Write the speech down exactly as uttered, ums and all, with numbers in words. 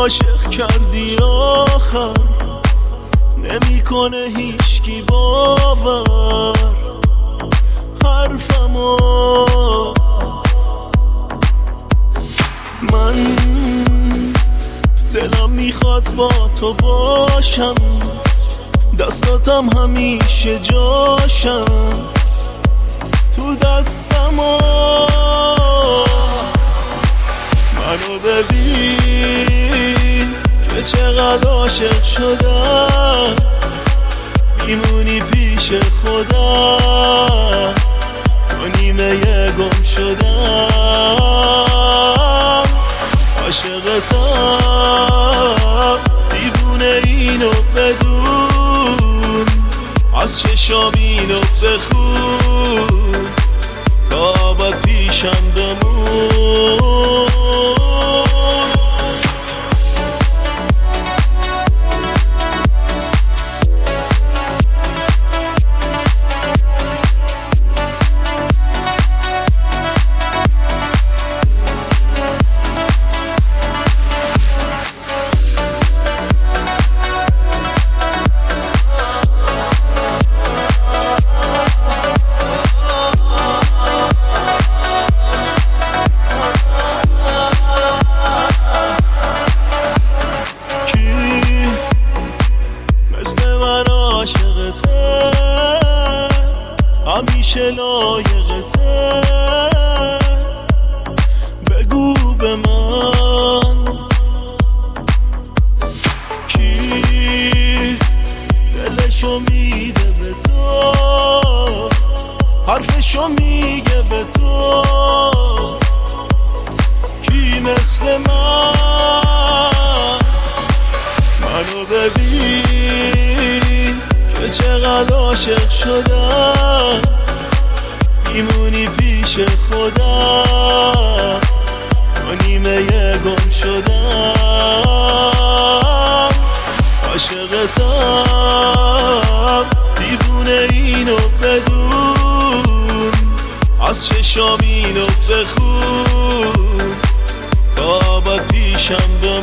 عاشق کردی آخر نمیکنه هیچکی باور حرفمو من دلم میخواد با تو باشم دستاتم همیشه جاشم تو دستمو منو ببین که چقدر عاشق شدم میمونی پیش خدا تو نیمه گم شدم عاشقتم دیوونه اینو بدون از چشام اینو بخون تا با پیشم بمون همیشه لایقته بگو به من کی دلشو میده به تو حرفشو میگه به تو کی مثل من منو ببین که چقدر عاشق شدم میمونی پیش خدا تو نیمه گم شدم عاشقتم دیوونه اینو بدون از چشام اینو بخون تا با پیشم